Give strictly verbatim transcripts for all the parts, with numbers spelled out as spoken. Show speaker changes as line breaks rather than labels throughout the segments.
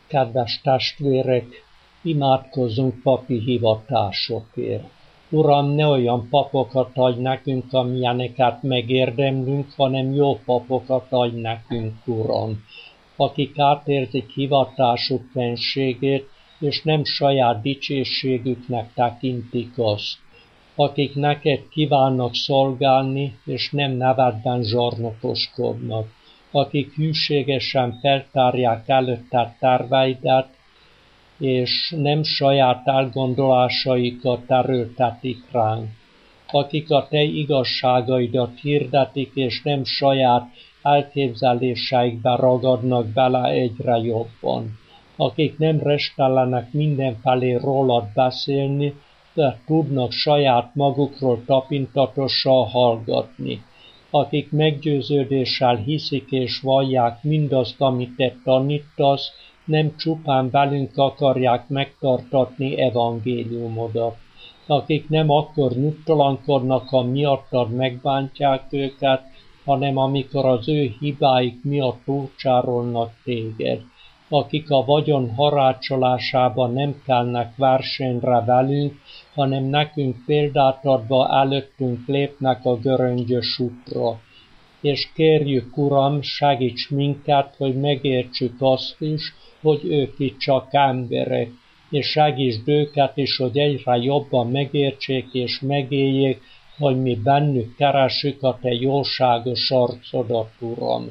Kedves testvérek, imádkozzunk papi hivatásokért. Uram, ne olyan papokat adj nekünk, amilyeneket megérdemlünk, hanem jó papokat adj nekünk, Uram, akik átérzik hivatásuk fenségét, és nem saját dicsőségüknek tekintik azt, akik neked kívánnak szolgálni, és nem nevedben zsarnokoskodnak, akik hűségesen feltárják előtted terveidet, és nem saját elgondolásaikat erőltetik ránk, akik a te igazságaidat hirdetik, és nem saját elképzeléseikbe ragadnak bele egyre jobban, akik nem restellenek mindenfelé rólad beszélni, de tudnak saját magukról tapintatosan hallgatni, akik meggyőződéssel hiszik és vallják mindazt, amit te tanítasz, nem csupán velünk akarják megtartatni evangéliumodat, akik nem akkor nyugtalankodnak, ha miattad megbántják őket, hanem amikor az ő hibáik miatt túlcsárolnak téged, akik a vagyon harácsolásában nem kelnek versenyre velünk, hanem nekünk példát adva előttünk lépnek a göröngyös útra. És kérjük, Uram, segíts minket, hogy megértsük azt is, hogy ők itt csak emberek, és segítsd őket is, hogy egyre jobban megértsék és megéljék, hogy mi bennük keressük a te jóságos arcodat, Uram.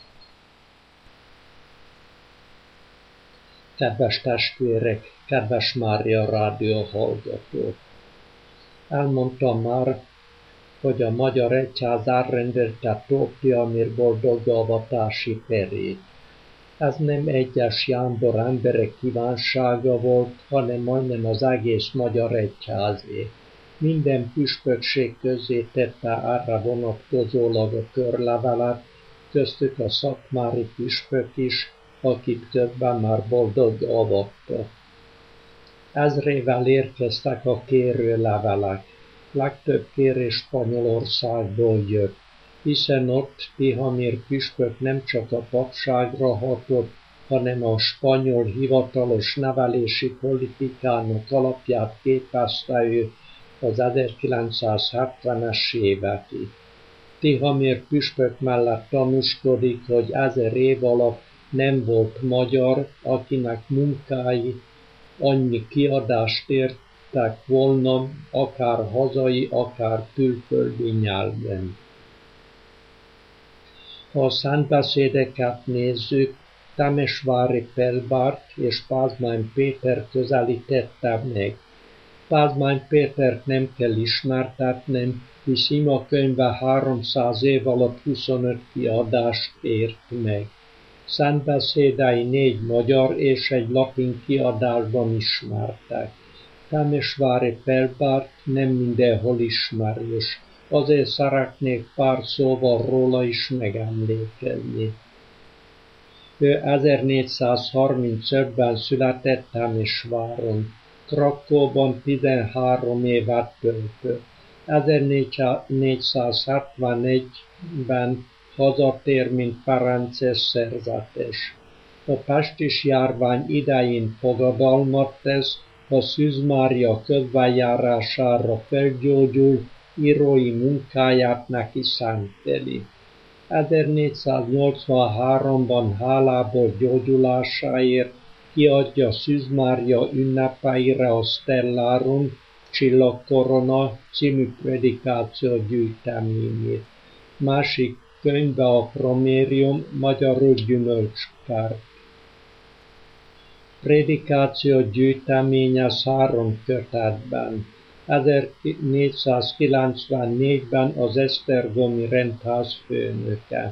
Kedves testvérek, kedves Mária rádió hallgatók! Elmondtam már, hogy a Magyar Egyház elrendelte Tóth boldogavatási perét. Ez nem egyes jámbor emberek kívánsága volt, hanem majdnem az egész Magyar Egyházé. Minden püspökség közé tette erre vonatkozólag a körlevelet, köztük a szatmári püspök is, akit többen már boldog avatta. Ezrével érkeztek a kérőlevelek. Legtöbb kérés Spanyolországból jött, hiszen ott Tihamér püspök nem csak a papságra hatott, hanem a spanyol hivatalos nevelési politikának alapját képezte ő az ezerkilencszázhetvenes évekig. Tihamér püspök mellett tanúskodik, hogy ezer év alatt nem volt magyar, akinek munkái annyi kiadást értek volna, akár hazai, akár külföldi nyelven. Ha a szentbeszédeket nézzük, Temesvári Pelbárt és Pázmány Péter közelítette meg. Pázmány Pétert nem kell ismertetnem, hisz imakönyve háromszáz év alatt huszonöt kiadást ért meg. Szentbeszédei négy magyar és egy latin kiadásban ismertek. Temesvári Pelbárt nem mindenhol ismerős, azért szeretnék pár szóval róla is megemlékezni. Ő ezernégyszázharmincötben született Temesváron, Krakóban tizenhárom évet töltött. ezernégyszázhetvenegyben hazatér, mint ferences szerzetes. A pestis járvány idején fogadalmat tesz, a Szűz Mária ködbenjárására felgyógyul, írói munkáját neki szenteli. ezernégyszáznyolcvanháromban hálából gyógyulásáért kiadja Szűz Mária ünnepeire a Stellarum Csillagkorona című predikáció gyűjteményét. Másik könyve a Promérium, magyarul Gyümölcskert. Prédikáció gyűjteménye három kötetben. ezernégyszázkilencvennégyben az esztergomi rendház főnöke.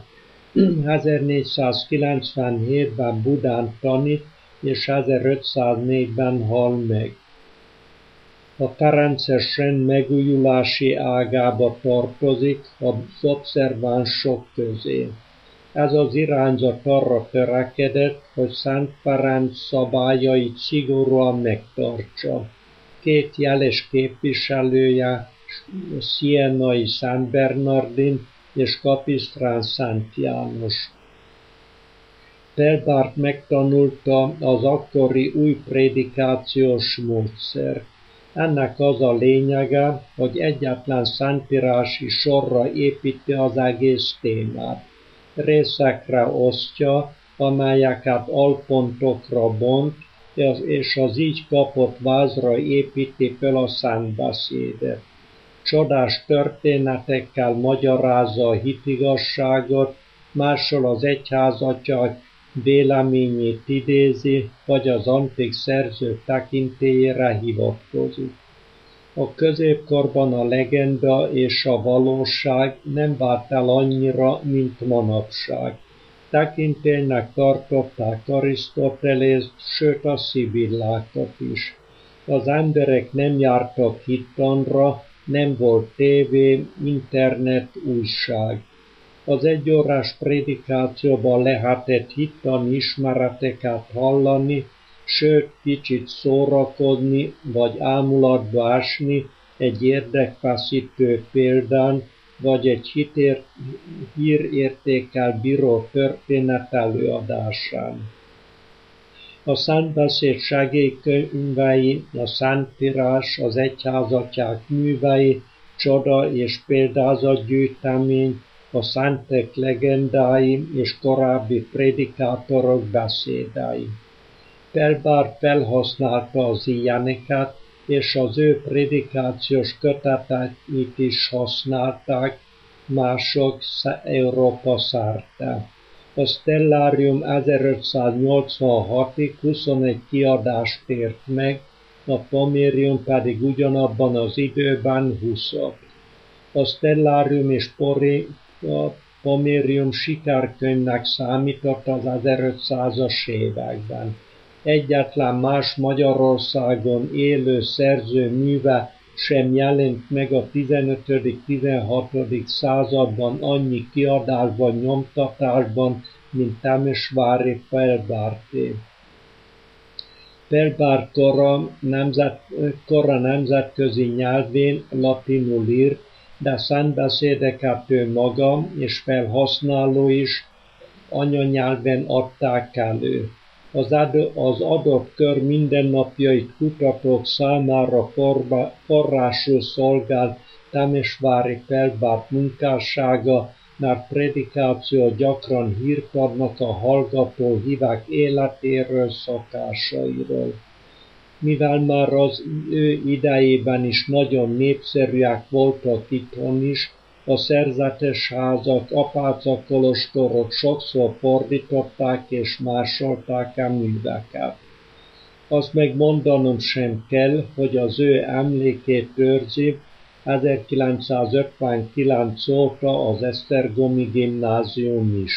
ezernégyszázkilencvenhétben Budán tanít, és ezerötszáznégyben hal meg. A ferences rend megújulási ágába tartozik az obszervánsok közé. Ez az irányzat arra törekedett, hogy Szent Ferenc szabályait szigorúan megtartsa. Két jeles képviselője, Sienai Szent Bernardin és Kapisztrán Szent János. Pelbárt megtanulta az akkori új prédikációs módszert. Ennek az a lényege, hogy egyetlen szentírási sorra építi az egész témát. Részekre osztja, amelyeket alpontokra bont, és az így kapott vázra építi fel a szentbeszédet. Csodás történetekkel magyarázza a hitigazságot, máshol az egyházatság véleményét idézi, vagy az antik szerző tekintélyére hivatkozik. A középkorban a legenda és a valóság nem vált el annyira, mint manapság. Tekintélynek tartották Arisztotelészt, sőt a szibillákat is. Az emberek nem jártak hittanra, nem volt tévé, internet, újság. Az egyórás prédikációban lehetett hittani ismereteket hallani, sőt kicsit szórakozni vagy ámulatba esni egy érdekfeszítő példán, vagy egy hitér, hírértékkel bíró történet előadásán. A szentbeszéd segélykönyvei, a szentírás, az egyházatság művei, csoda és példázatgyűjtemény, a szentek legendái és korábbi prédikátorok beszédei. Pelbárt felhasználta az ilyeneket, és az ő prédikációs köteteit is használták mások Európa szerte. A Stellarium ezerötszáznyolcvanhatig huszonegy kiadást ért meg, a Pomerium pedig ugyanabban az időben huszat. A Stellarium és Pori, a Pomerium sikerkönyvnek számított az ezerötszázas években. Egyetlen más Magyarországon élő szerző műve sem jelent meg a tizenötödik-tizenhatodik században annyi kiadásban, nyomtatásban, mint Temesvári Pelbárté. Pelbárt kora, nemzet, kora nemzetközi nyelvén latinul írt, de szentbeszédeket ő maga és felhasználó is anyanyelven adták elő. Az, ad, az adott kör mindennapjait kutatók számára forba, forrásul szolgál Temesvári Pelbárt munkássága, mert prédikáció gyakran hírt adnak a hallgató hívek életéről, szokásairól. Mivel már az ő idejében is nagyon népszerűek voltak itthon is, a szerzetes házak, apácakolostorok sokszor fordították és másolták a műveket. Azt meg mondanom sem kell, hogy az ő emlékét őrzi ezerkilencszázötvenkilenc óta az Esztergomi Gimnázium is.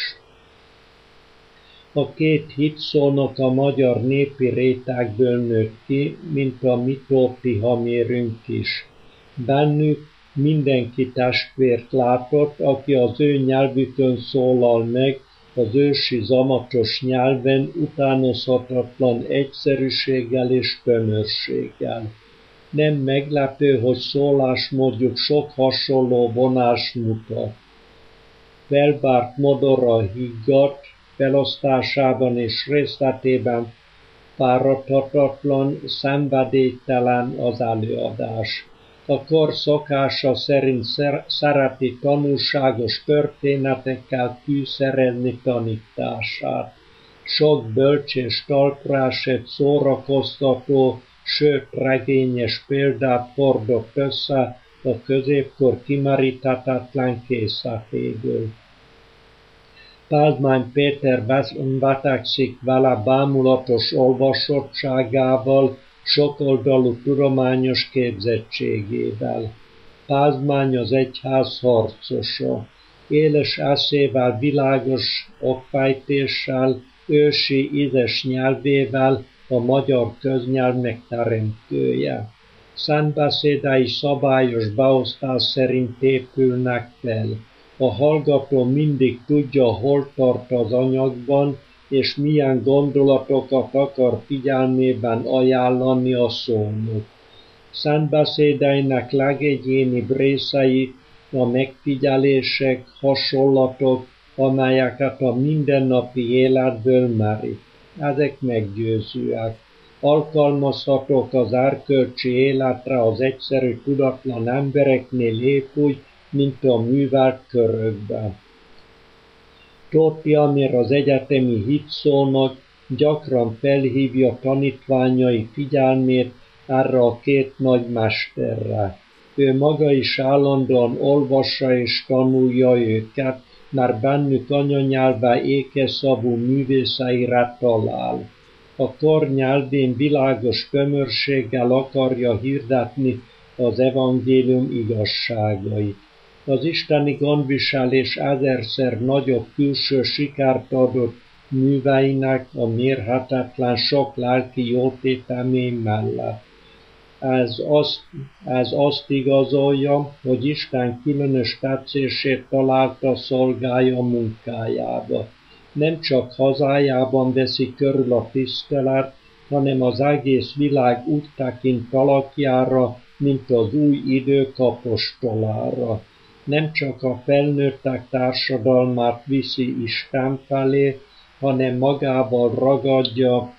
A két hitszónok a magyar népi rétegből nőtt ki, mint a mi Tóti Hamérünk is. Bennük mindenki testvért látott, aki az ő nyelvükön szólal meg, az ősi zamatos nyelven utánozhatatlan egyszerűséggel és tömörséggel. Nem meglepő, hogy szólásmódjuk sok hasonló vonást mutat. Pelbárt modorra higgadt, felosztásában és részletében fáradhatatlan, szenvedélytelen az előadás. A kor szokása szerint szereti tanulságos történetekkel fűszerezni tanítását. Sok bölcs és talpra esett szórakoztató, sőt regényes példát hordott össze a középkor kimeríthatatlan készletéből. Pázmány Péter betegszik vele bámulatos olvasottságával, sokoldalú tudományos képzettségével. Pázmány az egyház harcosa. Éles eszével, világos okfejtéssel, ősi ízes nyelvével a magyar köznyelv megteremtője. Szentbeszédei szabályos beosztás szerint épülnek fel. A hallgató mindig tudja, hol tart az anyagban, és milyen gondolatokat akar figyelmében ajánlani a szónok. Szentbeszédeinek legegyénibb részei a megfigyelések, hasonlatok, amelyeket a mindennapi életből merít. Ezek meggyőzőek. Alkalmazhatók az erkölcsi életre az egyszerű tudatlan embereknél épp úgy, mint a művelt körökben. Tóth Tihamér, az egyetemi hitszónok, gyakran felhívja tanítványai figyelmét erre a két nagy mesterre. Ő maga is állandóan olvassa és tanulja őket, mert bennük anyanyelve ékeszavú művészeire talál. A kor nyelvén világos tömörséggel akarja hirdetni az evangélium igazságait. Az isteni gondviselés ezerszer nagyobb külső sikert adott műveinek a mérhetetlen sok lelki jótétemény mellett. Ez azt, ez azt igazolja, hogy Isten különös tetszését találta szolgája munkájába. Nem csak hazájában veszi körül a tisztelet, hanem az egész világ úgy tekint alakjára, mint az új idők apostolára. Nem csak a felnőttek társadalmát viszi Isten felé, hanem magával ragadja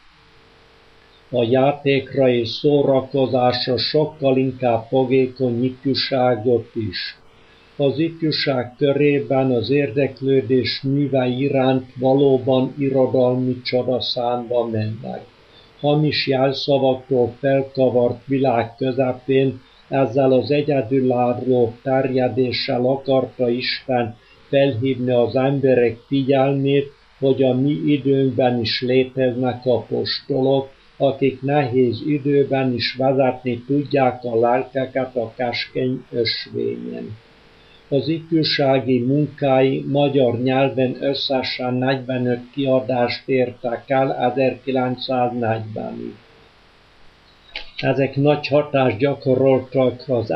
a játékra és szórakozásra sokkal inkább fogékony ifjúságot is. Az ifjúság körében az érdeklődés műve iránt valóban irodalmi csodaszámba mennek. Hamis jelszavaktól felkavart világ közepén ezzel az egyedülálló terjedéssel akarta Isten felhívni az emberek figyelmét, hogy a mi időnkben is léteznek apostolok, akik nehéz időben is vezetni tudják a lelkeket a keskeny ösvényen. Az ifjúsági munkái magyar nyelven összesen negyvenöt kiadást értek el ezerkilencszáznegyvenig. Ezek nagy hatást gyakoroltak az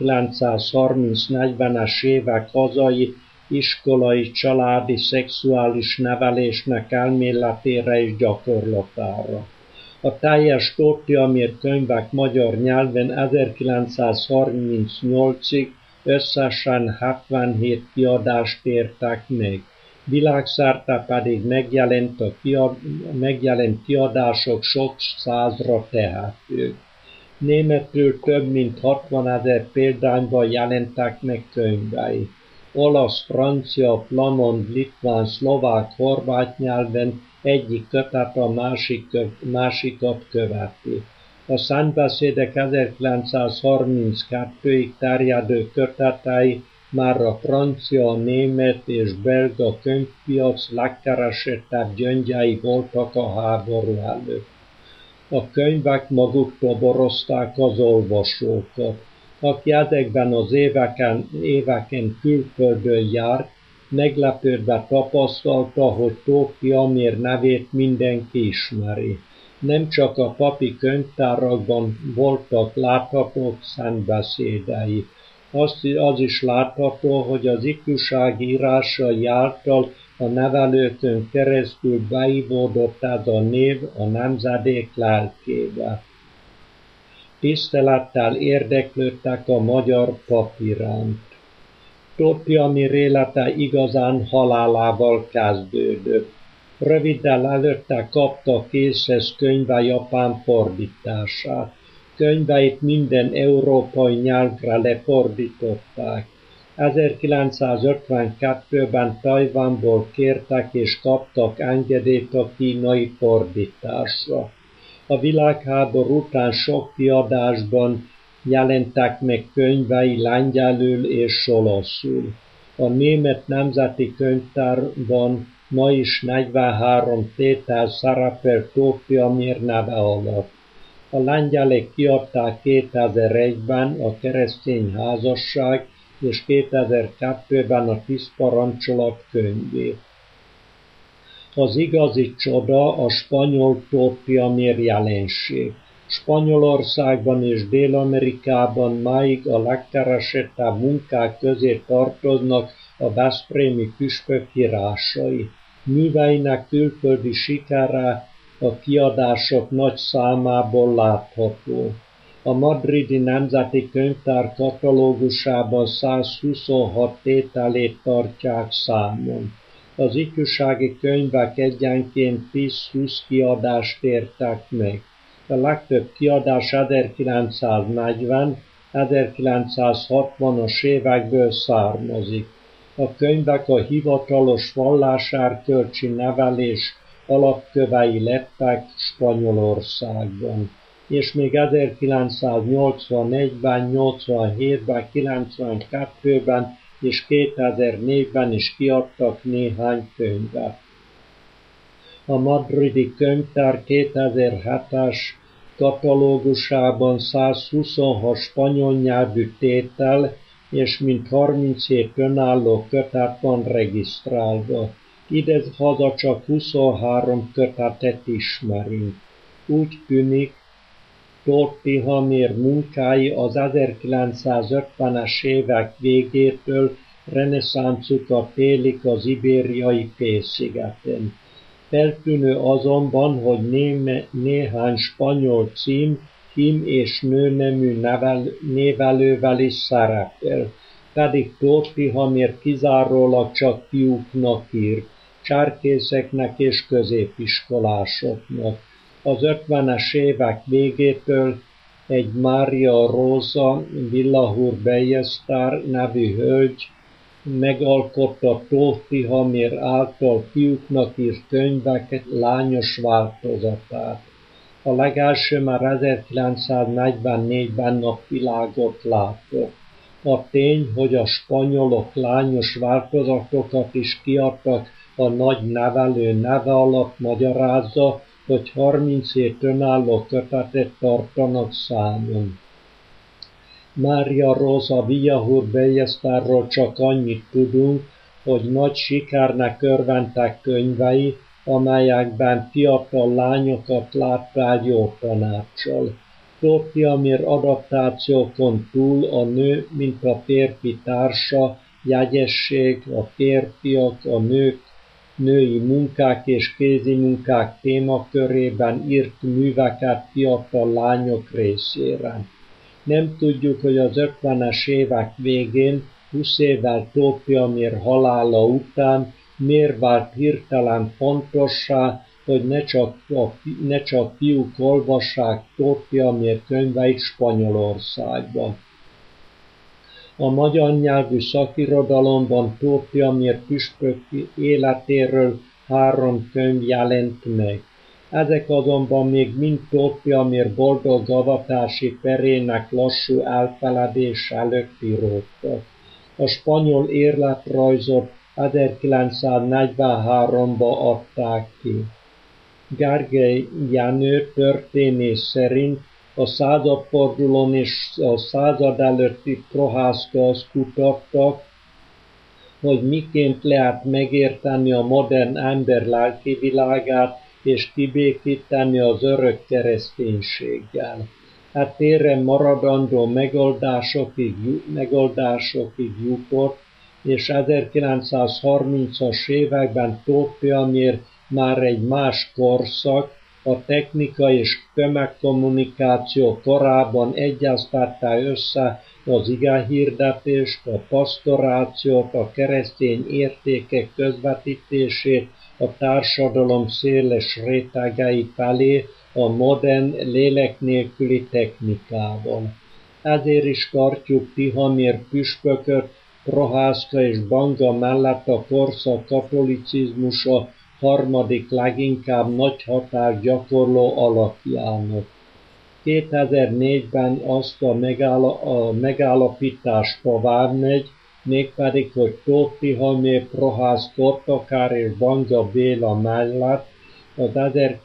ezerkilencszázharminc-negyvenes évek hazai iskolai, családi, szexuális nevelésnek elméletére és gyakorlatára. A teljes Tóth Tihamér könyvek magyar nyelven ezerkilencszázharmincnyolcig összesen hetvenhét kiadást értek meg. Világszerte pedig megjelent, a kiad, megjelent kiadások sok százra tehetők. Németül több mint hatvanezer példányban jelentek meg könyvei. Olasz, francia, flamand, litván, szlovák, horvát nyelven egyik kötet a másik, másikat követi. A Szentbeszédek ezerkilencszázharminckettőig terjedő kötetei már a francia, német és belga könyvpiac legkeresettebb gyöngyei voltak a háború előtt. A könyvek maguk toborozták az olvasókat. Aki ezekben az éveken, éveken külföldön járt, meglepődve tapasztalta, hogy Tóth Tihamér nevét mindenki ismeri. Nem csak a papi könyvtárakban voltak láthatók szentbeszédei. Azt, az is látható, hogy az ifjúság írásai által a nevelőkön keresztül beivódott ez a név a nemzedék lelkébe. Tisztelettel érdeklődtek a magyar pap iránt. Tóth Tihamér élete igazán halálával kezdődött. Röviddel előtte kapta készhez könyve japán fordítását. Könyveit minden európai nyelvre lefordították. ezerkilencszázötvenkettőben Tajvanból kértek és kaptak engedélyt a kínai fordításra. A világháború után sok kiadásban jelentek meg könyvei lengyelül és olaszul. A Német Nemzeti Könyvtárban ma is negyvenhárom tétel szerepel Tóth Tihamér neve alatt. A lengyelek kiadták kétezer-egyben a Keresztény házasság és kétezer-kettőben a Tíz parancsolat könyvét. Az igazi csoda a spanyol Tóth Tihamér jelenség. Spanyolországban és Dél-Amerikában máig a legkeresettebb munkák közé tartoznak a veszprémi püspök írásai. Műveinek külföldi sikere a kiadások nagy számából látható. A madridi Nemzeti Könyvtár katalógusában százhuszonhat tételét tartják számon. Az ifjúsági könyvek egyenként tíz-húsz kiadást értek meg. A legtöbb kiadás ezerkilencszáznegyven-ezerkilencszázhatvanas évekből származik. A könyvek a hivatalos valláserkölcsi nevelés alapkövei lettek Spanyolországban, és még ezerkilencszáznyolcvanegyben, nyolcvanhétben, kilencvenkettőben és kétezer-négyben is kiadtak néhány könyvet. A madridi könyvtár kétezer-hetes katalógusában százhuszonhat spanyol nyelvű tétel és mint harminchét önálló kötet van regisztrálva. Ide-haza csak huszonhárom kötetet ismerünk. Úgy tűnik, Tóth Tihamér munkái az ezerkilencszázötvenes évek végétől reneszánszukat élik az ibériai félszigeten. Feltűnő azonban, hogy néme, néhány spanyol cím hím és nőnemű nevel, névelővel is szerepel, pedig Tóth Tihamér kizárólag csak fiúknak írt, cserkészeknek és középiskolásoknak. Az ötvenes évek végétől egy Maria Rosa Villahur Ballester nevű hölgy megalkotta Tóth Tihamér által fiúknak írt könyvek lányos változatát. A legelső már ezerkilencszáznegyvennégyben napvilágot látott. A tény, hogy a spanyolok lányos változatokat is kiadtak, a nagy nevelő neve alatt magyarázza, hogy harminchét önálló kötetet tartanak számon. Maria Rosa Villahur Ballesterről csak annyit tudunk, hogy nagy sikernek örventek könyvei, amelyekben fiatal lányokat lát el jó tanáccsal. Tóth Tihamér adaptációkon túl a nő, mint a férfi társa, jegyesség, a férfiak, a nők, női munkák és kézi munkák témakörében írt műveket fiatal lányok részére. Nem tudjuk, hogy az ötvenes évek végén, húsz évvel Tóth Tihamér halála után miért vált hirtelen fontossá, hogy ne csak, a, ne csak fiúk olvassák Tóth Tihamér könyveit Spanyolországban. A magyar nyelvű szakirodalomban Tóth Tihamér püspök életéről három könyv jelent meg. Ezek azonban még mind Tóth Tihamér boldog avatási perének lassú elfeledés előtt íródtak. A spanyol életrajzot ezerkilencszáznegyvenháromban adták ki. Gergely Jenő történész szerint a századfordulón és a század előtti Prohászka azt kutatta, hogy miként lehet megérteni a modern ember lelki világát és kibékíteni az örök kereszténységgel. Hát térre maradandó megoldásokig, megoldásokig jutott, és ezerkilencszázharmincas években Tóth Tihamér már egy más korszak, a technika és tömegkommunikáció korában egyeztette össze az igehirdetést, a pasztorációt, a keresztény értékek közvetítését a társadalom széles rétegei felé a modern, lélek nélküli technikával. Ezért is tartjuk Tihamér püspököt Prohászka és Banga mellett a korszak katolicizmusa harmadik leginkább nagy hatást gyakorló alakjának. kétezer-négyben azt a, megáll- a megállapítás tovább megy, mégpedig, hogy Tóth Tihamér, Prohászka Ottokár és Banga Béla mellett az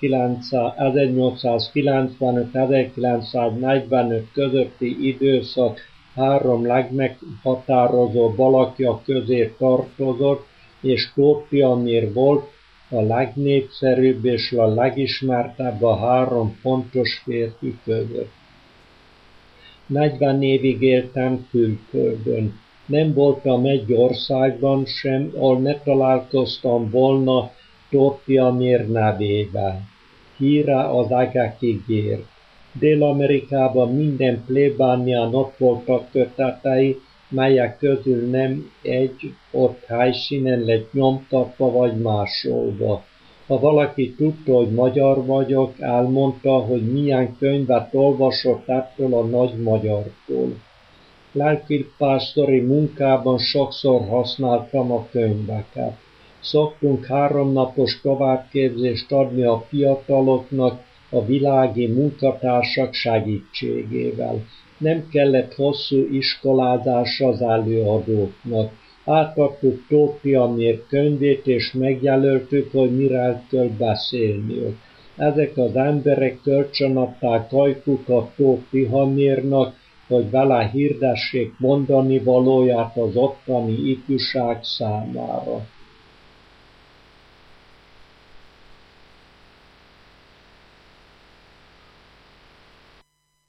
ezernyolcszázkilencvenöt-ezerkilencszáznegyvenöt közötti időszak három legmeghatározóbb alakja közé tartozott, és Tóth Tihamér volt a legnépszerűbb és a legismertebb a három fontos férfi között. negyven évig éltem külföldön. Nem voltam egy országban sem, ahol ne találkoztam volna Tóth Tihamér nevével. Híre az egekig ért. Dél-Amerikában minden plébánián ott voltak kötetei, melyek közül nem egy ott helyszínen lett nyomtatva vagy másolva. Ha valaki tudta, hogy magyar vagyok, elmondta, hogy milyen könyvet olvasott ettől a nagy magyartól. Lelkipásztori munkában sokszor használtam a könyveket. Szoktunk háromnapos továbbképzést adni a fiataloknak a világi munkatársak segítségével. Nem kellett hosszú iskolázás az előadóknak. Átadtuk Tóth Tihamér könyvét, és megjelöltük, hogy miről kell beszélniük. Ezek az emberek kölcsönadták ajkukat Tóth Tihamérnak, hogy vele hirdessék mondani valóját az ottani ifjúság számára.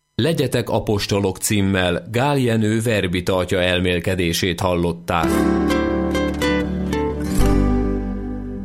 Legyetek apostolok címmel Gál Jenő verbitartja elmélkedését hallották.